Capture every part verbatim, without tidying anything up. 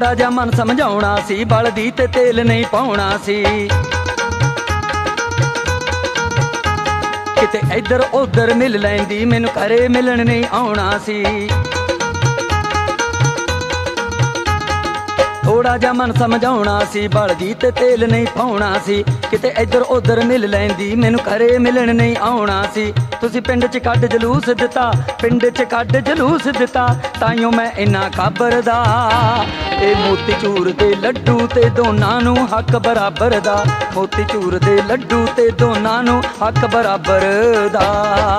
थोड़ा जा मन समझाउणा सी, बलदी ते तेल नहीं पाउणा सी। किते इधर उधर मिल लैंदी, मैनू घरे मिलन नहीं आउणा सी। थोड़ा जा मन समझाउणा सी, बलदी ते तेल नहीं पाउणा सी। किते इधर उधर मिल लैंदी, मैनू घरे मिलन नहीं आउणा सी। तुसी पिंड च कड्ड जलूस दिता, पिंड च कड्ड जलूस दिता, ताइयों मैं इन्ना काबरदा। ए मोती चूर दे लड्डू ते दोनां नू हक बराबर दा, मोती चूर दे लड्डू ते दोनां नू हक बराबर दा।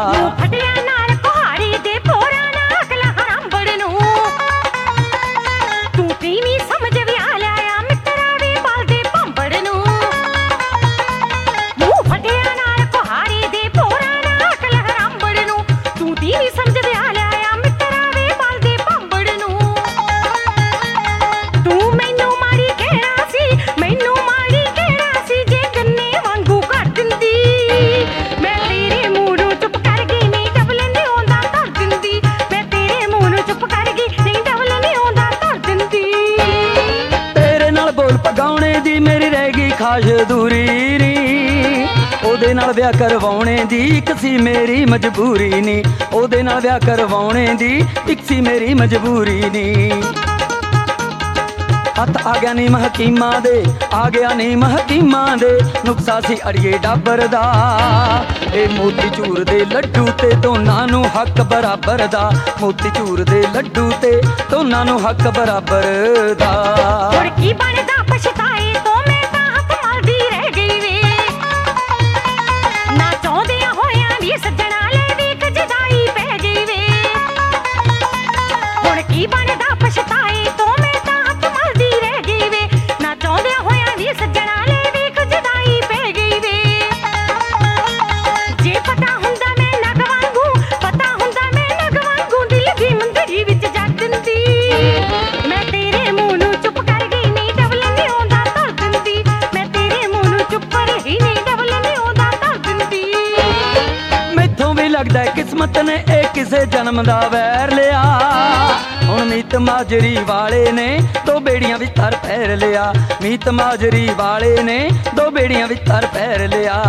पगाउणे दी मेरी रह गई खाश दूरी नी, ओदे नाल ब्याह करवाउणे दी इक सी मेरी मजबूरी नी, ओदे नाल ब्याह करवाउणे दी इक सी मेरी मजबूरी नी। हथ आ गया नी महकीमां दे, आ गया नी महकीमां दे, नुक्सा सी अड़िए डाबर दा। ए मोती चूर दे लड्डू ते दोनां नू हक बराबर दा, मोती चूर दे लड्डू ते दोनां नू हक बराबर दा। पछताए तो मैं तां हथ मलदी रह गई वे, ना चाहुंदियां होइयां भी सज्जणा ले वी इक जुदाई पै गई वे। हुण की बनदा पछताए तो मैं तां हथ मलदी रह गई वे, ना चाहुंदियां होइयां भी सज्जणा ले वी इक जुदाई पै गई वे। जे पता हुंदा मैं नग वांगू, पता हुंदा मैं नग वांगू, दिल दी मंदरी विच जा दिंदी। मैं तेरे मूंह नू चुप कर गई लगदा किस्मत ने ए किसे जन्म दा वैर लिया। हुण मीत माजरी वाले ने दो बेड़ियां विच तर पैर लिया, मीत माजरी वाले ने दो बेड़ियां विच तर पैर लिया।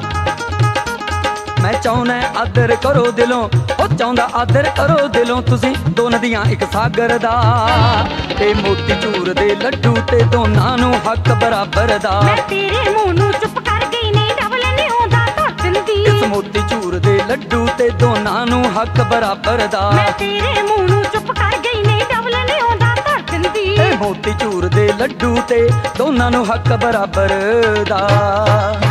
मैं चाहुंदा आदर करो दिलों, ओ चाहुंदा आदर करो दिलों, तुसी दो नदियां इक सागर दा। ते मोती चूर दे लड्डू ते दोनां नू हक बराबर दा। मैं तेरे मुंह नू चुप कर गई नी, डबल नहीं होंदा धर दिंदी। इस मोती चूर दे लड्डू ते दोनां नू हक बराबर दा। मैं तेरे मुंह नू चुप कर गई नी, डबल नहीं होंदा धर दिंदी। मोती चूर दे लड्डू ते दोनां नू हक बराबर दा।